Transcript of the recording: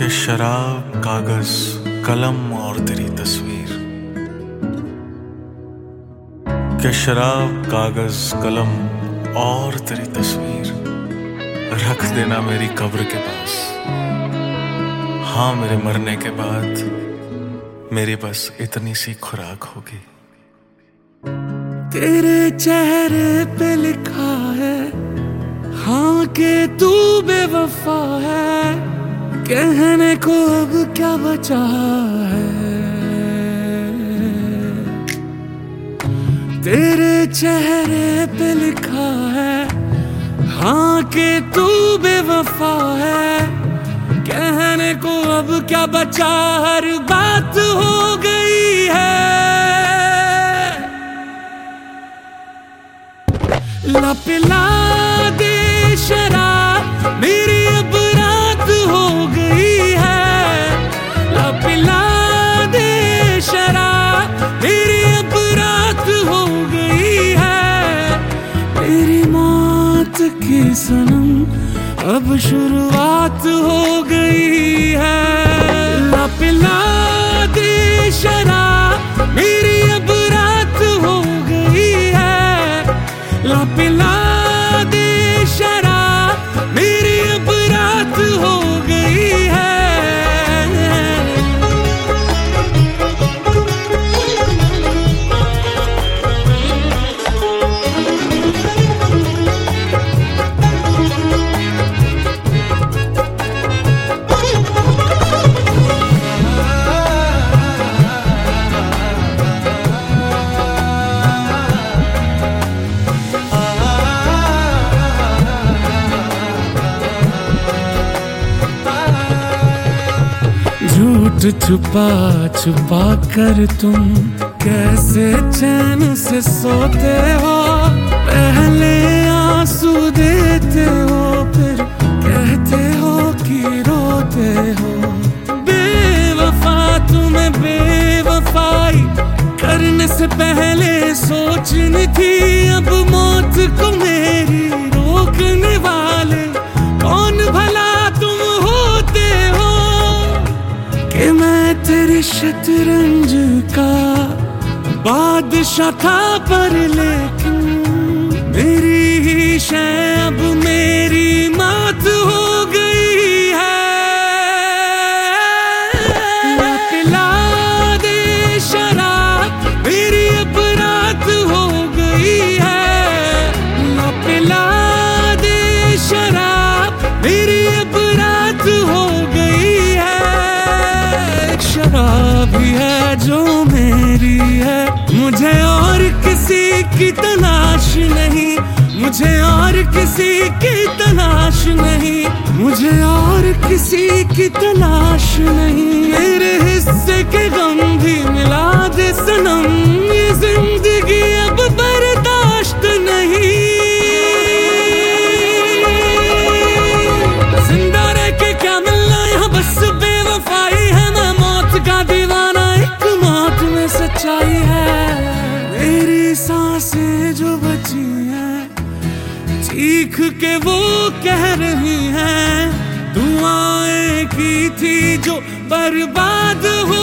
कि शराब, कागज, कलम और तेरी तस्वीर, कि शराब, कागज, कलम और तेरी तस्वीर रख देना मेरी कब्र के पास। हाँ, मेरे मरने के बाद मेरी बस इतनी सी खुराक होगी। तेरे चेहरे पे लिखा है हाँ के तू बेवफा है, कहने को अब क्या बचा है। तेरे चेहरे पे लिखा है हाँ के तू बेवफा है, कहने को अब क्या बचा, हर बात हो गई है। ला पिला दे शराब मेरी अब रात हो गई है, ला पिला दे शराब मेरी अब रात हो गई है। मेरी मौत की सनम अब शुरुआत हो गई है। ला पिला दे शराब मेरी अब रात हो गई है, ला पिला दे शराब मेरी अब रात हो गई है। झूठ छुपा छुपा कर तुम कैसे चैन से सोते हो, पहले आंसू देते हो फिर कहते हो कि रोते हो। बेवफा तुम्हें बेवफाई करने से पहले सोचनी थी, अब मौत को मेरी रोकने वाले कौन भला तुम होते हो। कि मैं तेरी शतरंज का बादशाह था पर लेकिन मेरी ही शय अब मेरी मात हो गई है। ला पिला दे शराब मेरी अब रात हो गई है, ला पिला दे शराब मेरी अब रात हो गई है। शराब ही है जो मेरी है, मुझे और किसी की तलाश नहीं, मुझे और किसी की तलाश नहीं, मुझे और किसी की तलाश नहीं। मेरे हिस्से के गम भी मिला दे सनम, ये जिंदगी अब बर्दाश्त नहीं। जिंदा रह के क्या मिलना यहाँ, बस बेवफाई है। मैं मौत का दीवाना, एक मौत में सच्चाई है। मेरी सांसें जो बची हैं चीख के वो कह रही हैं, दुआएं की थी जो बर्बाद हो